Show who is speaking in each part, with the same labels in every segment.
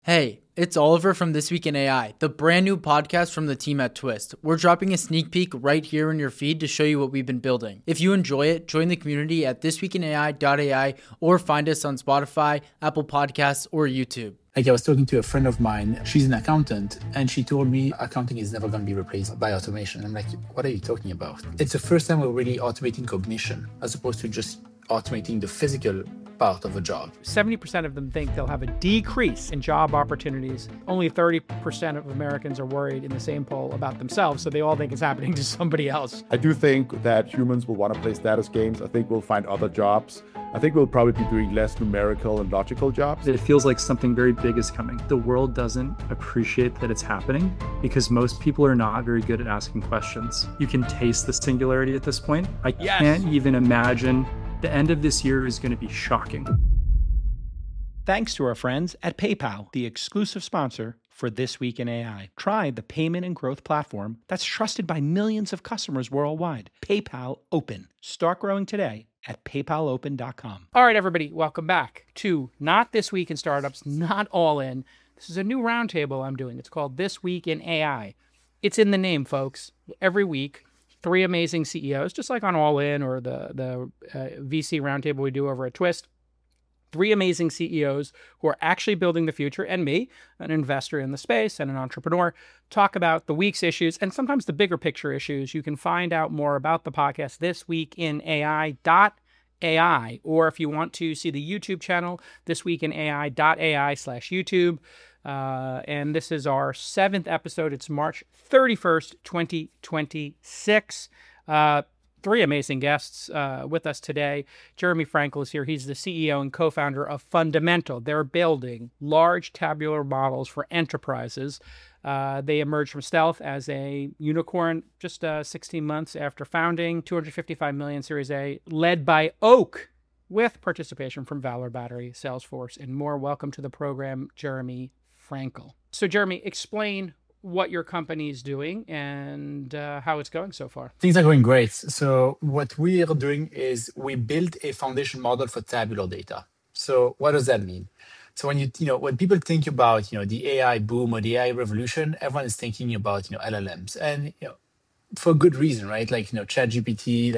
Speaker 1: Hey, it's Oliver from This Week in AI, the brand new podcast from the team at Twist. We're dropping a sneak peek right here in your feed to show you what we've been building. If you enjoy it, join the community at thisweekinai.ai or find us on Spotify, Apple Podcasts, or YouTube.
Speaker 2: I was talking to a friend of mine, she's an accountant, and she told me accounting is never going to be replaced by automation. I'm like, what are you talking about? It's the first time we're really automating cognition as opposed to just automating the physical part of a job.
Speaker 3: 70% of them think they'll have a decrease in job opportunities. Only 30% of Americans are worried in the same poll about themselves, so they all think it's happening to somebody else.
Speaker 4: I do think that humans will want to play status games. I think we'll find other jobs. I think we'll probably be doing less numerical and logical jobs.
Speaker 5: It feels like something very big is coming. The world doesn't appreciate that it's happening because most people are not very good at asking questions. You can taste the singularity at this point. I can't even imagine. The end of this year is going to be shocking.
Speaker 3: Thanks to our friends at PayPal, the exclusive sponsor for This Week in AI. Try the payment and growth platform that's trusted by millions of customers worldwide. PayPal Open. Start growing today at paypalopen.com. All right, everybody, welcome back to Not This Week in Startups, Not All In. This is a new roundtable I'm doing. It's called This Week in AI. It's in the name, folks. Every week, three amazing CEOs, just like on All In or the VC roundtable we do over at Twist. Three amazing CEOs who are actually building the future, and me, an investor in the space and an entrepreneur, talk about the week's issues and sometimes the bigger picture issues. You can find out more about the podcast thisweekinai.ai, or if you want to see the YouTube channel, thisweekinai.ai/YouTube. And this is our 7th episode. It's March 31st, 2026. Three amazing guests with us today. Jeremy Frankel is here. He's the CEO and co-founder of Fundamental. They're building large tabular models for enterprises. They emerged from stealth as a unicorn just 16 months after founding, $255 million Series A, led by Oak, with participation from Valor Battery, Salesforce, and more. Welcome to the program, Jeremy Frankel. So, Jeremy, explain what your company is doing and how it's going so far.
Speaker 2: Things are going great. So what we are doing is we built a foundation model for tabular data. So what does that mean? So when people think about the AI boom or the AI revolution, everyone is thinking about LLMs, and for good reason, right? Like ChatGPT,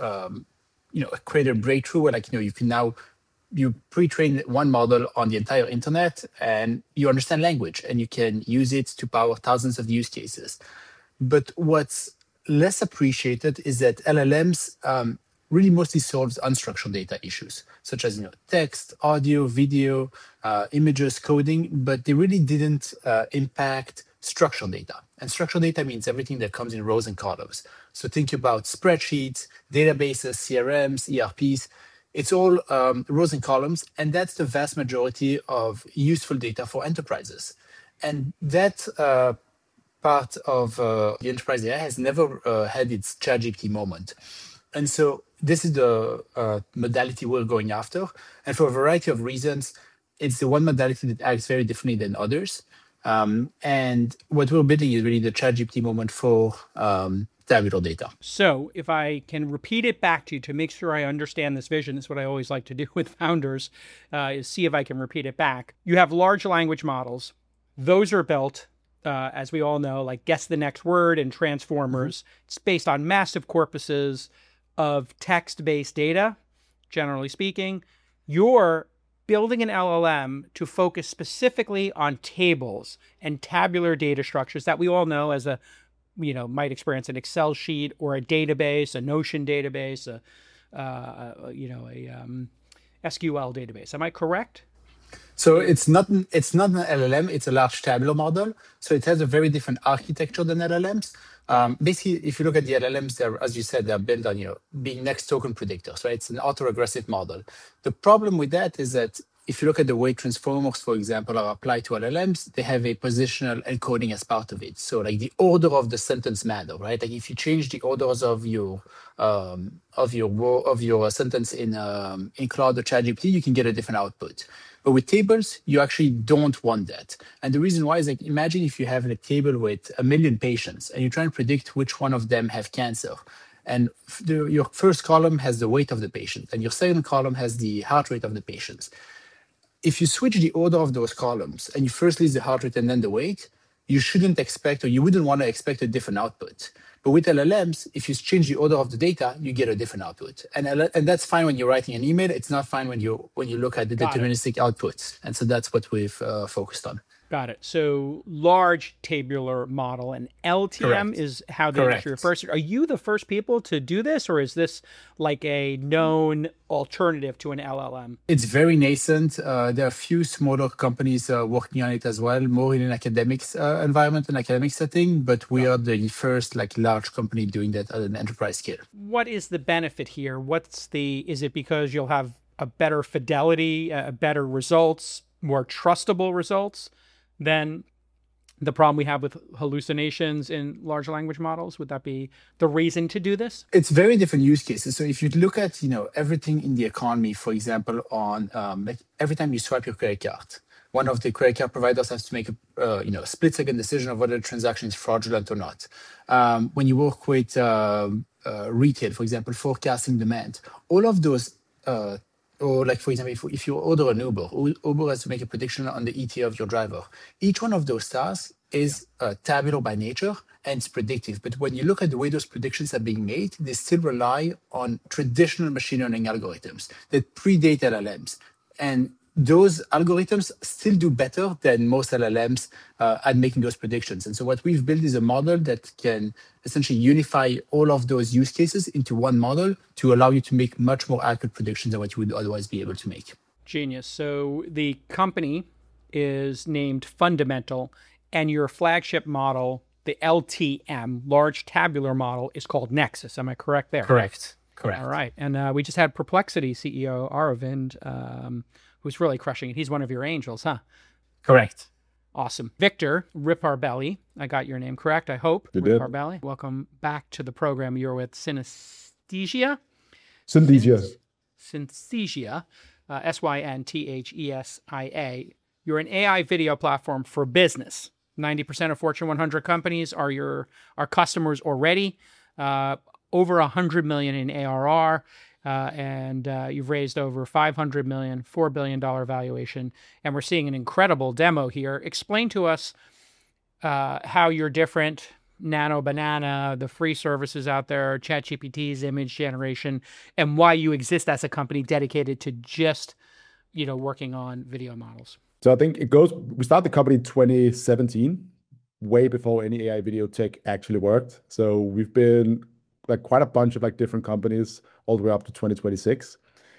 Speaker 2: created a breakthrough where you can now pre-train one model on the entire internet and you understand language and you can use it to power thousands of use cases. But what's less appreciated is that LLMs really mostly solves unstructured data issues, such as text, audio, video, images, coding, but they really didn't impact structured data. And structured data means everything that comes in rows and columns. So think about spreadsheets, databases, CRMs, ERPs. It's all rows and columns, and that's the vast majority of useful data for enterprises. And that part of the enterprise AI has never had its ChatGPT moment. And so this is the modality we're going after. And for a variety of reasons, it's the one modality that acts very differently than others. And what we're building is really the ChatGPT moment for tabular data.
Speaker 3: So if I can repeat it back to you to make sure I understand this vision, this is what I always like to do with founders, is see if I can repeat it back. You have large language models. Those are built, as we all know, like Guess the Next Word and Transformers. Mm-hmm. It's based on massive corpuses of text-based data, generally speaking. You're building an LLM to focus specifically on tables and tabular data structures that we all know as might experience an Excel sheet or a database, a Notion database, a SQL database. Am I correct?
Speaker 2: So it's not an LLM, it's a large tabular model. So it has a very different architecture than LLMs. Basically, if you look at the LLMs, as you said, they're built on being next token predictors, right? It's an autoregressive model. The problem with that is that if you look at the way transformers, for example, are applied to LLMs, they have a positional encoding as part of it. So like the order of the sentence matter, right? Like if you change the orders of your sentence in Claude or ChatGPT, you can get a different output. But with tables, you actually don't want that. And the reason why is imagine if you have a table with 1 million patients and you try and predict which one of them have cancer. And your first column has the weight of the patient and your second column has the heart rate of the patients. if you switch the order of those columns and you first list the heart rate and then the weight, you shouldn't expect, or you wouldn't want to expect a different output. But with LLMs, if you change the order of the data, you get a different output. And that's fine when you're writing an email. It's not fine when you look at the deterministic outputs. And so that's what we've focused on.
Speaker 3: Got it. So large tabular model, and LTM is how the industry refers to it. Are you the first people to do this, or is this like a known alternative to an LLM?
Speaker 2: It's very nascent. There are a few smaller companies working on it as well, more in an academics environment and academic setting, but we are the first like large company doing that at an enterprise scale.
Speaker 3: What is the benefit here? Is it because you'll have a better fidelity, better results, more trustable results than the problem we have with hallucinations in large language models? Would that be the reason to do this?
Speaker 2: It's very different use cases. So if you look at, everything in the economy, for example, on like every time you swipe your credit card, one of the credit card providers has to make a split-second decision of whether the transaction is fraudulent or not. When you work with retail, for example, forecasting demand, all of those or like, for example, if you order an Uber, Uber has to make a prediction on the ETA of your driver. Each one of those tasks is tabular by nature and it's predictive. But when you look at the way those predictions are being made, they still rely on traditional machine learning algorithms that predate LLMs. And those algorithms still do better than most LLMs at making those predictions. And so what we've built is a model that can essentially unify all of those use cases into one model to allow you to make much more accurate predictions than what you would otherwise be able to make.
Speaker 3: Genius. So the company is named Fundamental, and your flagship model, the LTM, large tabular model, is called Nexus. Am I correct there?
Speaker 2: Correct.
Speaker 3: All right. And we just had Perplexity CEO Aravind, who's really crushing it. He's one of your angels, huh?
Speaker 2: Correct.
Speaker 3: Awesome. Victor Riparbelli, I got your name correct, I hope.
Speaker 4: You did.
Speaker 3: Riparbelli, welcome back to the program. You're with Synesthesia.
Speaker 4: Synthesia.
Speaker 3: Synthesia, Synthesia. You're an AI video platform for business. 90% of Fortune 100 companies are customers already. Over 100 million in ARR. And you've raised over $500 million, $4 billion valuation, and we're seeing an incredible demo here. Explain to us how you're different, Nano Banana, the free services out there, ChatGPT's image generation, and why you exist as a company dedicated to just, working on video models.
Speaker 4: So I think we started the company in 2017, way before any AI video tech actually worked. So we've been like quite a bunch of like different companies all the way up to 2026.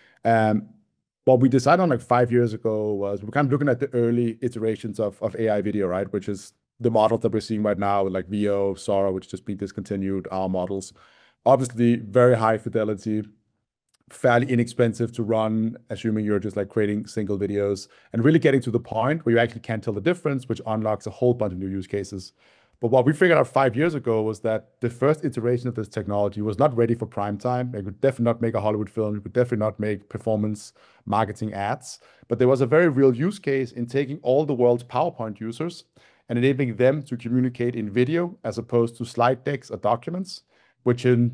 Speaker 4: What we decided on like 5 years ago was we're kind of looking at the early iterations of AI video, right? Which is the models that we're seeing right now, like Veo, Sora, which just been discontinued, our models. Obviously, very high fidelity, fairly inexpensive to run, assuming you're just like creating single videos and really getting to the point where you actually can't tell the difference, which unlocks a whole bunch of new use cases. But what we figured out 5 years ago was that the first iteration of this technology was not ready for prime time. It could definitely not make a Hollywood film. It could definitely not make performance marketing ads. But there was a very real use case in taking all the world's PowerPoint users and enabling them to communicate in video as opposed to slide decks or documents, which in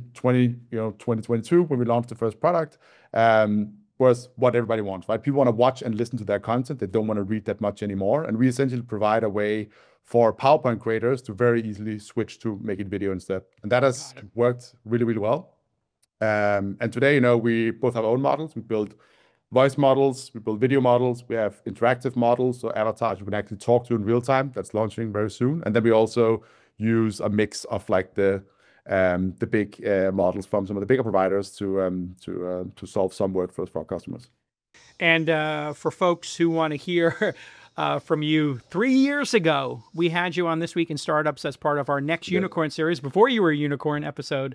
Speaker 4: 2022, when we launched the first product, was what everybody wants, right? People want to watch and listen to their content. They don't want to read that much anymore. And we essentially provide a way for PowerPoint creators to very easily switch to making video instead. And that has worked really, really well. And today, we both have our own models. We build voice models, we build video models, we have interactive models, so avatars you can actually talk to in real time. That's launching very soon. And then we also use a mix of like the big models from some of the bigger providers to solve some workflows for our customers.
Speaker 3: And for folks who want to hear from you, 3 years ago, we had you on This Week in Startups as part of our Next Unicorn series. Before you were a unicorn, episode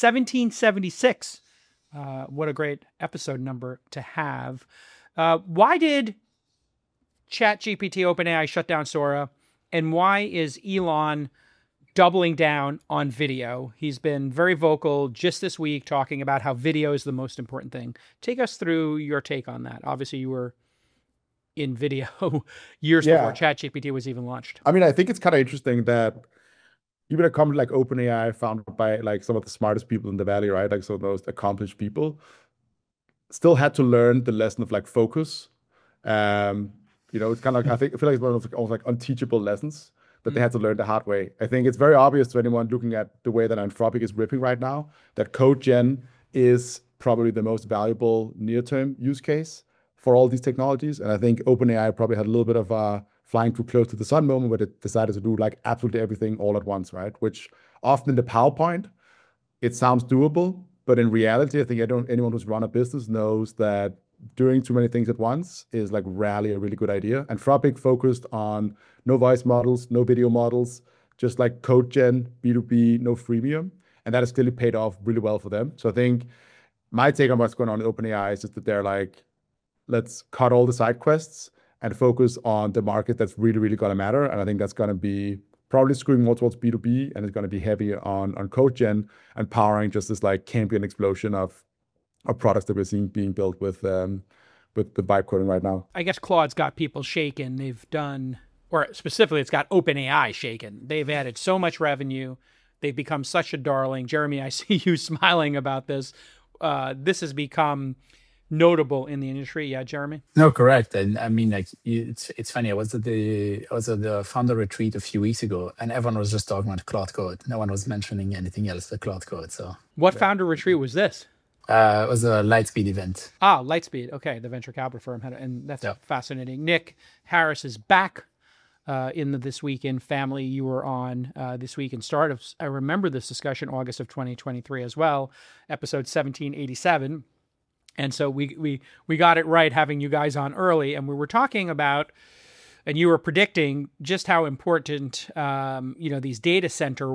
Speaker 3: 1776. What a great episode number to have. Why did ChatGPT OpenAI shut down Sora? And why is Elon doubling down on video? He's been very vocal just this week talking about how video is the most important thing. Take us through your take on that. Obviously, you were in video years before ChatGPT was even launched.
Speaker 4: I mean, I think it's kind of interesting that even a company like OpenAI, founded by like some of the smartest people in the valley, right? Like some of those accomplished people, still had to learn the lesson of like focus It's kind of like, I feel like it's one of those almost like unteachable lessons that they had to learn the hard way. I think it's very obvious to anyone looking at the way that Anthropic is ripping right now that code gen is probably the most valuable near-term use case for all these technologies. And I think OpenAI probably had a little bit of a flying too close to the sun moment where it decided to do like absolutely everything all at once, right? Which often in the PowerPoint, it sounds doable, but in reality, I think anyone who's run a business knows that doing too many things at once is like rarely a really good idea. Anthropic focused on no voice models, no video models, just like code gen, B2B, no freemium. And that has clearly paid off really well for them. So I think my take on what's going on in OpenAI is just that they're like, let's cut all the side quests and focus on the market that's really, really going to matter. And I think that's going to be probably skewing more towards B2B, and it's going to be heavy on code gen and powering just this like Cambrian explosion of products that we're seeing being built with the vibe coding right now.
Speaker 3: I guess Claude's got people shaken. They've done, or specifically, it's got OpenAI shaken. They've added so much revenue. They've become such a darling. Jeremy, I see you smiling about this. This has become notable in the industry. Yeah, Jeremy?
Speaker 2: No, correct. And I mean, like, it's funny. I was at the founder retreat a few weeks ago, and everyone was just talking about Claude Code. No one was mentioning anything else but Claude Code. So,
Speaker 3: what founder retreat was this?
Speaker 2: It was a Lightspeed event.
Speaker 3: Lightspeed. Okay, the venture capital firm had it, and that's fascinating. Nick Harris is back in the This Week in family. You were on This Week in Startups. I remember this discussion, August of 2023 as well, episode 1787. And so we got it right having you guys on early, and we were talking about, and you were predicting just how important these data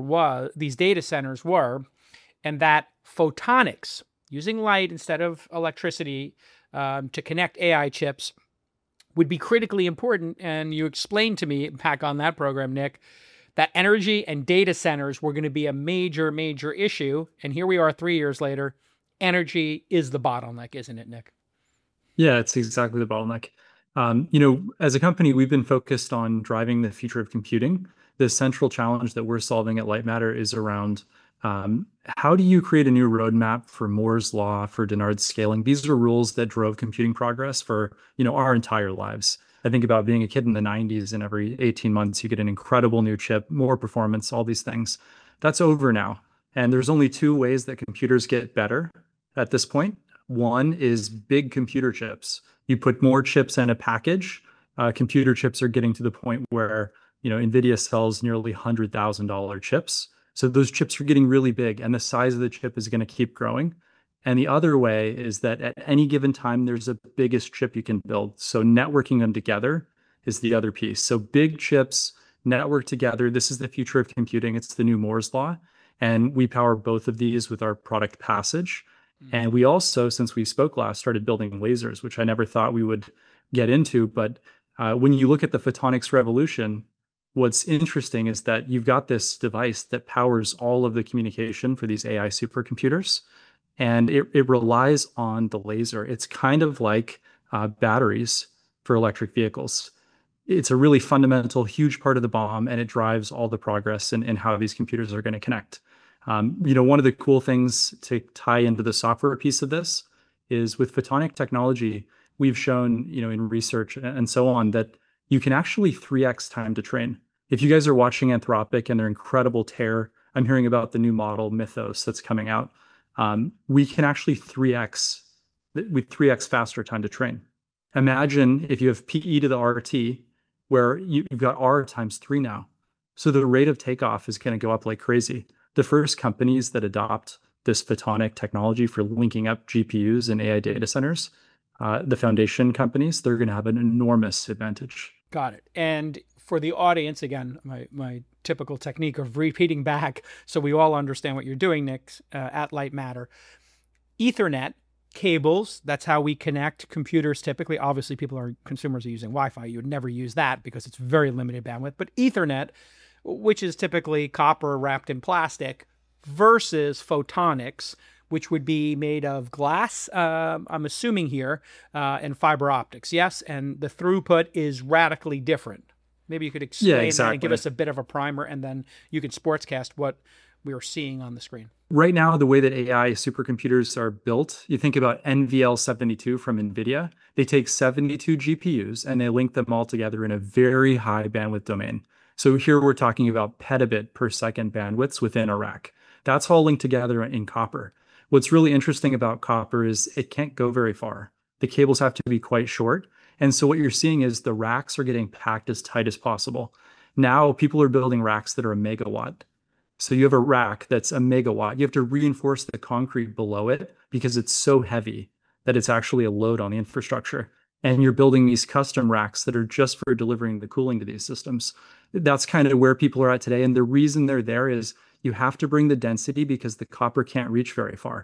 Speaker 3: centers were, and that photonics, using light instead of electricity to connect AI chips, would be critically important. And you explained to me back on that program, Nick, that energy and data centers were going to be a major, major issue. And here we are 3 years later. Energy is the bottleneck, isn't it, Nick?
Speaker 5: Yeah, it's exactly the bottleneck. As a company, we've been focused on driving the future of computing. The central challenge that we're solving at Lightmatter is around how do you create a new roadmap for Moore's law, for Dennard scaling? These are rules that drove computing progress for our entire lives. I think about being a kid in the 90s, and every 18 months you get an incredible new chip, more performance, all these things. That's over now. And there's only two ways that computers get better at this point. One is big computer chips. You put more chips in a package. Computer chips are getting to the point where NVIDIA sells nearly $100,000 chips. So those chips are getting really big, and the size of the chip is going to keep growing. And the other way is that at any given time, there's a biggest chip you can build. So networking them together is the other piece. So big chips network together. This is the future of computing. It's the new Moore's law. And we power both of these with our product Passage. And we also, since we spoke last, started building lasers, which I never thought we would get into. But when you look at the photonics revolution, what's interesting is that you've got this device that powers all of the communication for these AI supercomputers, and it relies on the laser. It's kind of like batteries for electric vehicles. It's a really fundamental, huge part of the BOM, and it drives all the progress in how these computers are going to connect. One of the cool things to tie into the software piece of this is with photonic technology, we've shown, in research and so on, that you can actually 3x time to train. If you guys are watching Anthropic and their incredible tear, I'm hearing about the new model Mythos that's coming out. We can actually 3x faster time to train. Imagine if you have PE to the RT, where you've got R times 3 now. So the rate of takeoff is going to go up like crazy. The first companies that adopt this photonic technology for linking up GPUs and AI data centers, the foundation companies, they're going to have an enormous advantage.
Speaker 3: Got it. And for the audience, again, my typical technique of repeating back so we all understand what you're doing, Nick, at Lightmatter. Ethernet cables, that's how we connect computers typically. Obviously, consumers are using Wi-Fi. You would never use that because it's very limited bandwidth. But Ethernet, which is typically copper wrapped in plastic, versus photonics, which would be made of glass, I'm assuming here, and fiber optics. Yes, and the throughput is radically different. Maybe you could explain that
Speaker 5: exactly.
Speaker 3: and give us a bit of a primer, and then you could sportscast what we were seeing on the screen.
Speaker 5: Right now, the way that AI supercomputers are built, you think about NVL72 from NVIDIA. They take 72 GPUs and they link them all together in a very high bandwidth domain. So here we're talking about petabit per second bandwidths within a rack. That's all linked together in copper. What's really interesting about copper is it can't go very far. The cables have to be quite short. And so what you're seeing is the racks are getting packed as tight as possible. Now people are building racks that are a megawatt. So you have a rack that's a megawatt. You have to reinforce the concrete below it because it's so heavy that it's actually a load on the infrastructure. And you're building these custom racks that are just for delivering the cooling to these systems. That's kind of where people are at today. And the reason they're there is you have to bring the density because the copper can't reach very far.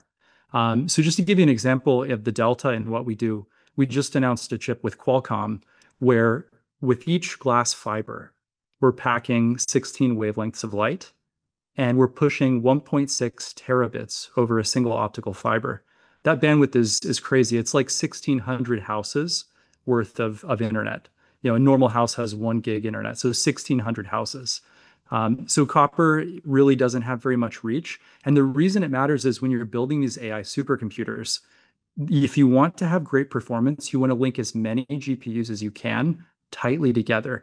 Speaker 5: So just to give you an example of the delta in what we do, we just announced a chip with Qualcomm where with each glass fiber, we're packing 16 wavelengths of light. And we're pushing 1.6 terabits over a single optical fiber. That bandwidth is crazy. It's like 1,600 houses worth of internet. A normal house has 1 gig internet, so 1,600 houses. So copper really doesn't have very much reach. And the reason it matters is when you're building these AI supercomputers, if you want to have great performance, you want to link as many GPUs as you can tightly together.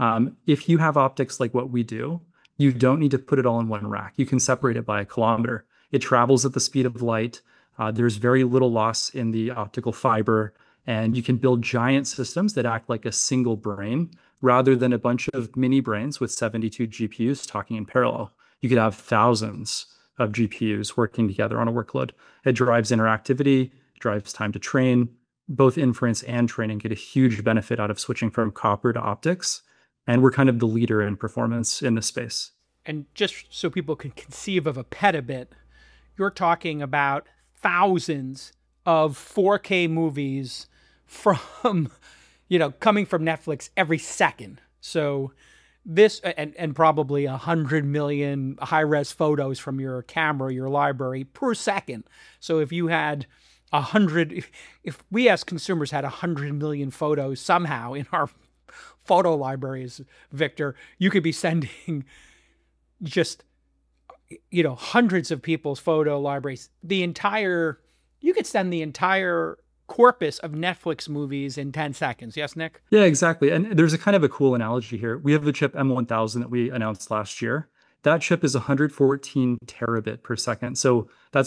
Speaker 5: If you have optics like what we do, you don't need to put it all in one rack. You can separate it by a kilometer. It travels at the speed of light. There's very little loss in the optical fiber, and you can build giant systems that act like a single brain rather than a bunch of mini brains with 72 GPUs talking in parallel. You could have thousands of GPUs working together on a workload. It drives interactivity, drives time to train. Both inference and training get a huge benefit out of switching from copper to optics. And we're kind of the leader in performance in this space.
Speaker 3: And just so people can conceive of a petabit, you're talking about thousands of 4K movies from, coming from Netflix every second. So this, and probably 100 million high-res photos from your camera, your library per second. So if you had 100, if we as consumers had 100 million photos somehow in our photo libraries, Victor, you could be sending just, hundreds of people's photo libraries. You could send the entire corpus of Netflix movies in 10 seconds. Yes, Nick?
Speaker 5: Yeah, exactly. And there's a kind of a cool analogy here. We have the chip M1000 that we announced last year. That chip is 114 terabit per second. So that's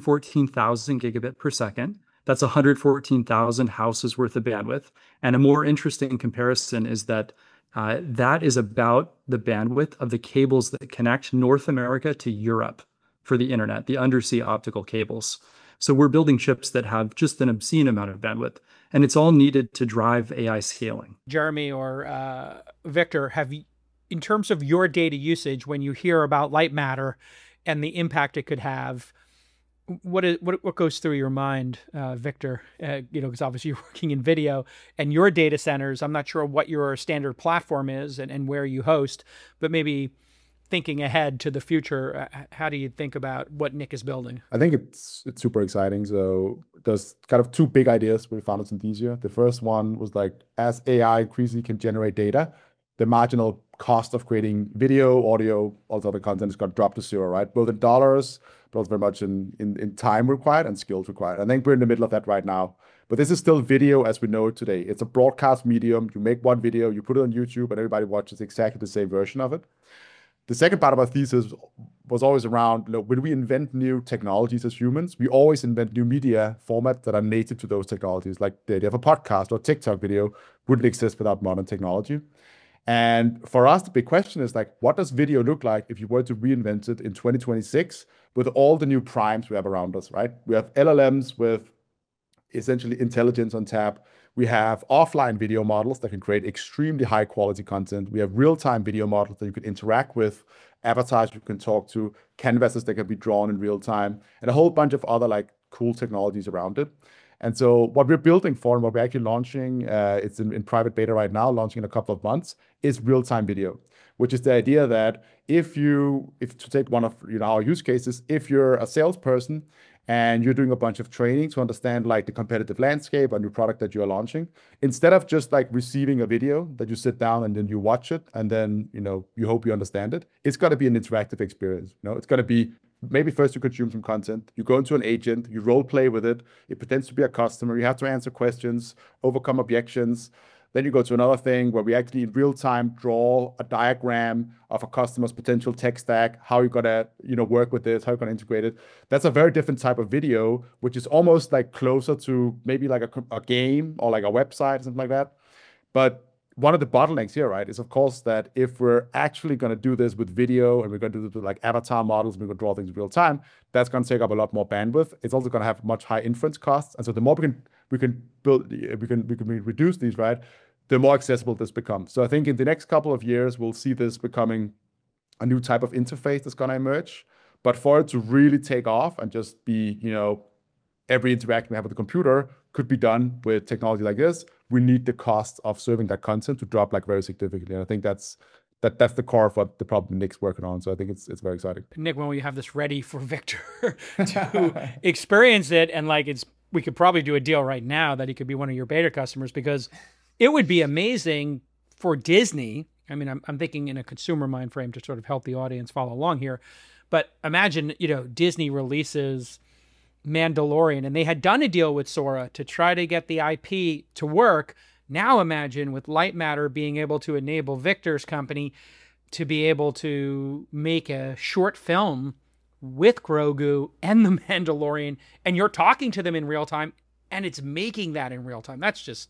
Speaker 5: 114,000 gigabit per second. That's 114,000 houses worth of bandwidth. And a more interesting comparison is that that is about the bandwidth of the cables that connect North America to Europe for the internet, the undersea optical cables. So we're building chips that have just an obscene amount of bandwidth, and it's all needed to drive AI scaling.
Speaker 3: Jeremy or Victor, in terms of your data usage, when you hear about light matter and the impact it could have, what goes through your mind, Victor? Because obviously you're working in video and your data centers. I'm not sure what your standard platform is and where you host, but maybe thinking ahead to the future, how do you think about what Nick is building?
Speaker 4: I think it's super exciting. So there's kind of two big ideas we found at Synthesia. The first one was like, as AI increasingly can generate data, the marginal cost of creating video, audio, all other content is going to drop to zero, right? Both in dollars, but also very much in time required and skills required. I think we're in the middle of that right now. But this is still video as we know it today. It's a broadcast medium. You make one video, you put it on YouTube, and everybody watches exactly the same version of it. The second part of our thesis was always around, when we invent new technologies as humans, we always invent new media formats that are native to those technologies. Like the idea of a podcast or TikTok video wouldn't exist without modern technology. And for us, the big question is like, what does video look like if you were to reinvent it in 2026 with all the new primes we have around us, right? We have LLMs with essentially intelligence on tap. We have offline video models that can create extremely high quality content. We have real-time video models that you can interact with, avatars you can talk to, canvases that can be drawn in real time, and a whole bunch of other like cool technologies around it. And so what we're building for and what we're actually launching, it's in private beta right now, launching in a couple of months, is real-time video, which is the idea that if to take one of our use cases, if you're a salesperson and you're doing a bunch of training to understand like the competitive landscape, a new product that you're launching, instead of just like receiving a video that you sit down and then you watch it and then, you hope you understand it, it's got to be an interactive experience. It's going to be maybe first you consume some content, you go into an agent, you role play with it, it pretends to be a customer, you have to answer questions, overcome objections. Then you go to another thing where we actually in real time draw a diagram of a customer's potential tech stack, how you're gonna, work with this, how you're gonna integrate it. That's a very different type of video, which is almost like closer to maybe like a game or like a website, something like that. But one of the bottlenecks here, right, is of course that if we're actually going to do this with video and we're going to do this with like avatar models, we're going to draw things in real time, that's going to take up a lot more bandwidth. It's also going to have much higher inference costs. And so the more we can reduce these, right, the more accessible this becomes. So I think in the next couple of years, we'll see this becoming a new type of interface that's going to emerge. But for it to really take off and just be, every interaction we have with the computer could be done with technology like this, we need the cost of serving that content to drop like very significantly. And I think that's the core of what the problem Nick's working on. So I think it's very exciting.
Speaker 6: Nick, when we have this ready for Victor to experience it, and like we could probably do a deal right now that he could be one of your beta customers, because it would be amazing for Disney. I mean, I'm thinking in a consumer mind frame to sort of help the audience follow along here. But imagine, Disney releases Mandalorian, and they had done a deal with Sora to try to get the IP to work. Now imagine with Light Matter being able to enable Victor's company to be able to make a short film with Grogu and the Mandalorian, and you're talking to them in real time, and it's making that in real time. That's just...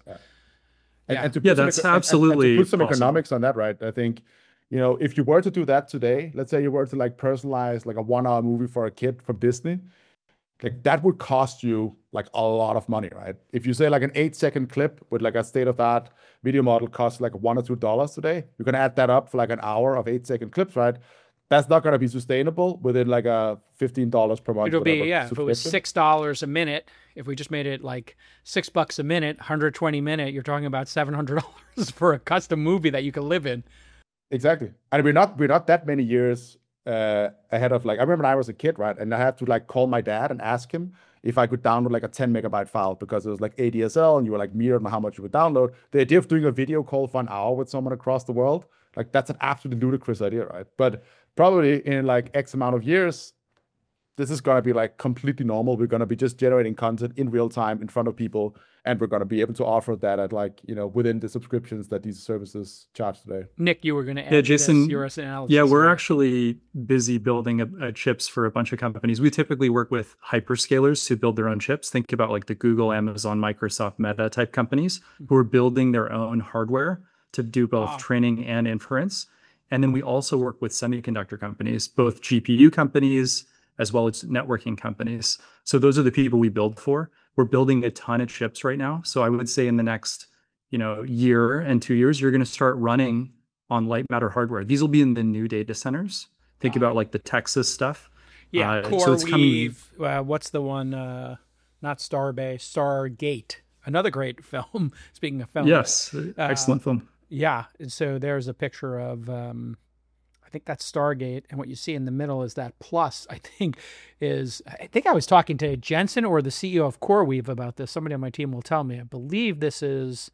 Speaker 4: And to
Speaker 5: that's absolutely
Speaker 4: to put some
Speaker 5: awesome.
Speaker 4: economics on that, right? I think, if you were to do that today, let's say you were to like personalize like a 1-hour movie for a kid from Disney, like that would cost you like a lot of money, right? If you say like an 8-second clip with like a state-of-the-art video model costs like $1 or $2 today, you're gonna add that up for like an hour of 8-second clips, right? That's not gonna be sustainable within like a $15 per month.
Speaker 6: It'll be, if it was $6 a minute, if we just made it like $6 a minute, 120 minute, you're talking about $700 for a custom movie that you can live in.
Speaker 4: Exactly. And we're not that many years ahead of like, I remember when I was a kid, right? And I had to like call my dad and ask him if I could download like a 10 megabyte file because it was like ADSL and you were like mirrored on how much you would download. The idea of doing a video call for an hour with someone across the world, like that's an absolutely ludicrous idea, right? But probably in like X amount of years, this is going to be like completely normal. We're going to be just generating content in real time in front of people. And we're going to be able to offer that at like, within the subscriptions that these services charge today.
Speaker 6: Nick, you were going to add
Speaker 5: Jason,
Speaker 6: your analysis.
Speaker 5: Yeah, we're actually busy building chips for a bunch of companies. We typically work with hyperscalers to build their own chips. Think about like the Google, Amazon, Microsoft, Meta type companies who are building their own hardware to do both training and inference. And then we also work with semiconductor companies, both GPU companies, as well as networking companies. So those are the people we build for. We're building a ton of chips right now. So I would say in the next, year and 2 years, you're going to start running on Light Matter hardware. These will be in the new data centers. Think about like the Texas stuff.
Speaker 6: Yeah, CoreWeave. What's the one? Not Starbase, Stargate. Another great film. Speaking of film.
Speaker 5: Yes, excellent film.
Speaker 6: Yeah, and so there's a picture of... I think that's Stargate, and what you see in the middle is that plus, I think I was talking to Jensen or the CEO of CoreWeave about this. Somebody on my team will tell me. I believe this is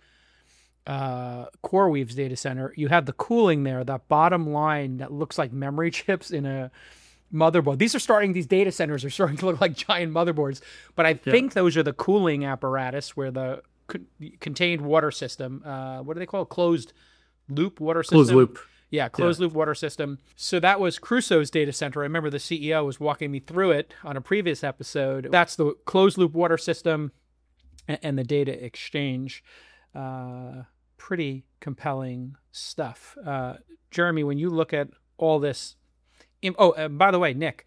Speaker 6: CoreWeave's data center. You have the cooling there, that bottom line that looks like memory chips in a motherboard. These data centers are starting to look like giant motherboards, but I think those are the cooling apparatus where the contained water system, what do they call it? Closed loop water system?
Speaker 5: Closed loop.
Speaker 6: Yeah, closed loop water system. So that was Crusoe's data center. I remember the CEO was walking me through it on a previous episode. That's the closed loop water system and the data exchange. Pretty compelling stuff. Jeremy, when you look at all this... by the way, Nick,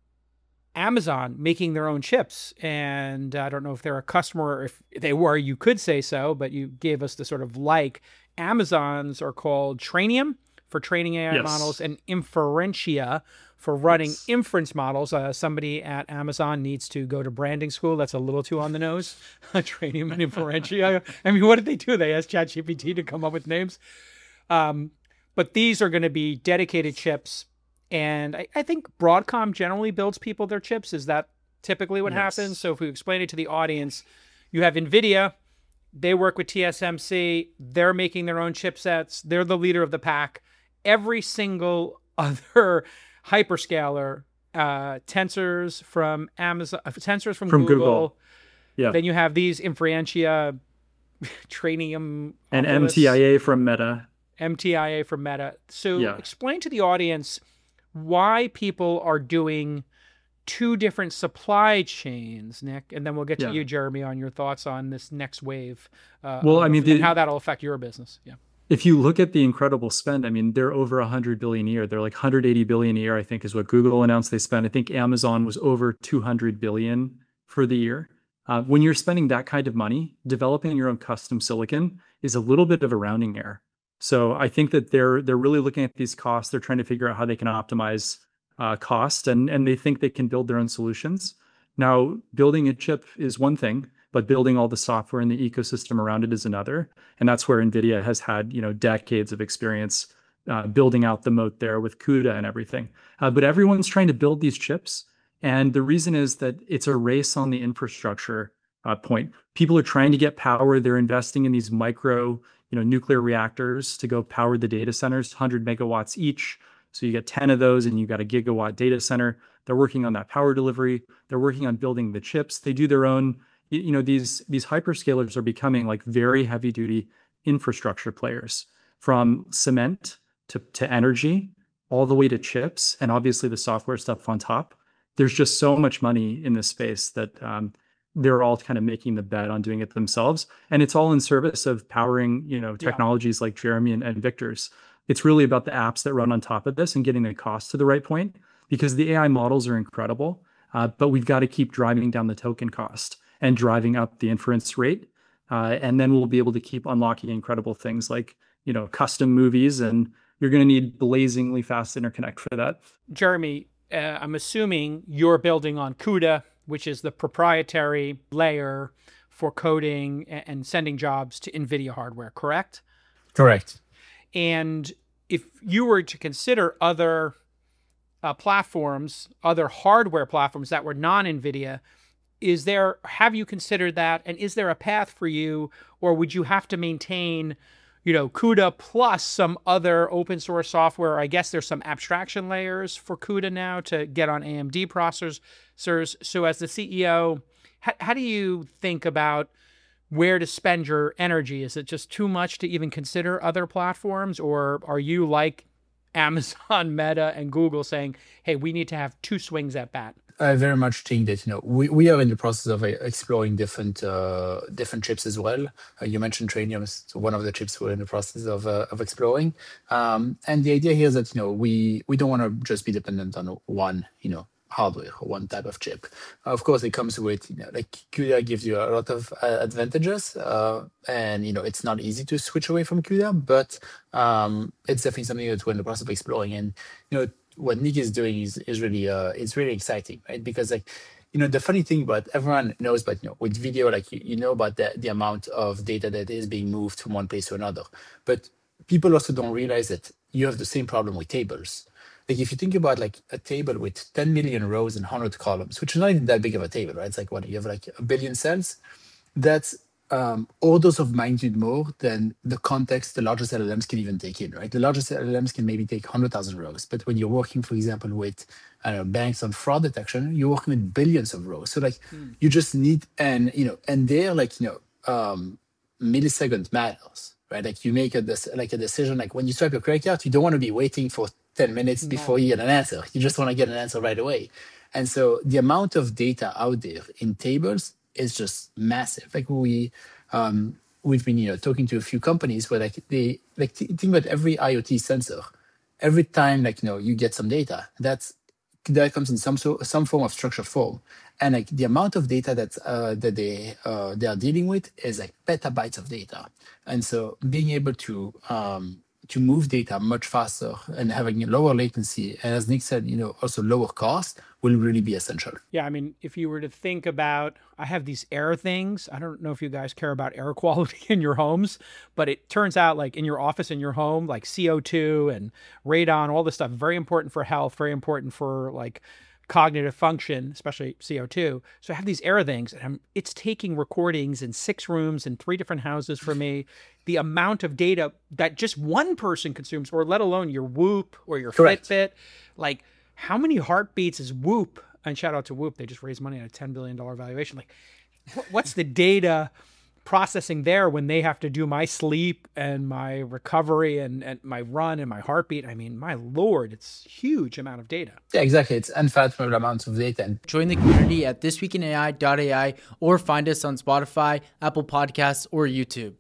Speaker 6: Amazon making their own chips. And I don't know if they're a customer or if they were, you could say so, but you gave us the sort of like. Amazon's are called Trainium for training AI models, and Inferentia for running inference models. Somebody at Amazon needs to go to branding school. That's a little too on the nose. Trainium and Inferentia. I mean, what did they do? They asked ChatGPT to come up with names. But these are going to be dedicated chips. And I think Broadcom generally builds people their chips. Is that typically what
Speaker 2: Yes.
Speaker 6: happens. So if we explain it to the audience, you have NVIDIA, they work with TSMC, they're making their own chipsets, they're the leader of the pack. Every single other hyperscaler, Tensors from Amazon, Tensors from Google.
Speaker 5: Yeah.
Speaker 6: Then you have these Inferentia, Trainium,
Speaker 5: And
Speaker 6: Oculus,
Speaker 5: MTIA from Meta.
Speaker 6: MTIA from Meta. So
Speaker 5: Yeah.
Speaker 6: explain to the audience why people are doing two different supply chains, Nick, and then we'll get to
Speaker 5: Yeah.
Speaker 6: you, Jeremy, on your thoughts on this next wave.
Speaker 5: Well, I mean,
Speaker 6: and how that'll affect your business. Yeah.
Speaker 5: If you look at the incredible spend, I mean, they're over 100 billion a year. They're like 180 billion a year, I think, is what Google announced they spent. I think Amazon was over 200 billion for the year. When you're spending that kind of money, developing your own custom silicon is a little bit of a rounding error. So I think that they're really looking at these costs. They're trying to figure out how they can optimize cost, and they think they can build their own solutions. Now, building a chip is one thing, but building all the software and the ecosystem around it is another. And that's where NVIDIA has had, decades of experience building out the moat there with CUDA and everything. But everyone's trying to build these chips. And the reason is that it's a race on the infrastructure point. People are trying to get power. They're investing in these micro, nuclear reactors to go power the data centers, 100 megawatts each. So you get 10 of those and you got a gigawatt data center. They're working on that power delivery. They're working on building the chips. They do their own, these hyperscalers are becoming like very heavy duty infrastructure players, from cement to energy, all the way to chips, and obviously the software stuff on top. There's just so much money in this space that they're all kind of making the bet on doing it themselves. And it's all in service of powering, technologies like Jeremy and Victor's. It's really about the apps that run on top of this and getting the cost to the right point, because the AI models are incredible, but we've got to keep driving down the token cost and driving up the inference rate. And then we'll be able to keep unlocking incredible things like, custom movies, and you're going to need blazingly fast interconnect for that.
Speaker 6: Jeremy, I'm assuming you're building on CUDA, which is the proprietary layer for coding and sending jobs to NVIDIA hardware, correct?
Speaker 2: Correct.
Speaker 6: And if you were to consider other platforms, other hardware platforms that were non-NVIDIA, have you considered that? And is there a path for you, or would you have to maintain, CUDA plus some other open source software? I guess there's some abstraction layers for CUDA now to get on AMD processors. So as the CEO, how do you think about where to spend your energy? Is it just too much to even consider other platforms, or are you like Amazon, Meta, and Google saying, hey, we need to have two swings at bat?
Speaker 2: I very much think that we are in the process of exploring different chips as well. You mentioned Trainium is one of the chips we're in the process of exploring. And the idea here is that we don't want to just be dependent on one hardware or one type of chip. Of course, it comes with like CUDA gives you a lot of advantages, and it's not easy to switch away from CUDA, but it's definitely something that we're in the process of exploring. And what Nick is doing is really it's really exciting, right? Because the funny thing about everyone knows, but with video, like about the amount of data that is being moved from one place to another. But people also don't realize that you have the same problem with tables. Like if you think about like a table with 10 million rows and 100 columns, which is not even that big of a table, right? It's like you have like a billion cells. That's orders of magnitude more than the context the largest LLMs can even take in, right? The largest LLMs can maybe take 100,000 rows. But when you're working, for example, with banks on fraud detection, you're working with billions of rows. So like you just need, and they're like, millisecond matters, right? Like you make a decision, like when you swipe your credit card, you don't want to be waiting for 10 minutes before you get an answer. You just want to get an answer right away. And so the amount of data out there in tables is just massive. Like we've been talking to a few companies where think about every IoT sensor. Every time you get some data, that comes in some form of structured form, and like the amount of data that they are dealing with is like petabytes of data. And so being able to move data much faster and having lower latency, and as Nick said, also lower cost, will really be essential.
Speaker 6: Yeah, I mean, if you were to think about, I have these air things. I don't know if you guys care about air quality in your homes, but it turns out like in your office, in your home, like CO2 and radon, all this stuff, very important for health, very important for like cognitive function, especially CO2. So I have these Era things, and it's taking recordings in 6 rooms in 3 different houses for me. The amount of data that just one person consumes, or let alone your Whoop or your
Speaker 2: Correct.
Speaker 6: Fitbit, like how many heartbeats is Whoop? And shout out to Whoop, they just raised money at a $10 billion valuation. Like, what's the data processing there when they have to do my sleep and my recovery and my run and my heartbeat? I mean, my Lord, it's a huge amount of data.
Speaker 2: Yeah, exactly. It's unfathomable amounts of data. And
Speaker 1: Join the community at thisweekinai.ai or find us on Spotify, Apple Podcasts, or YouTube.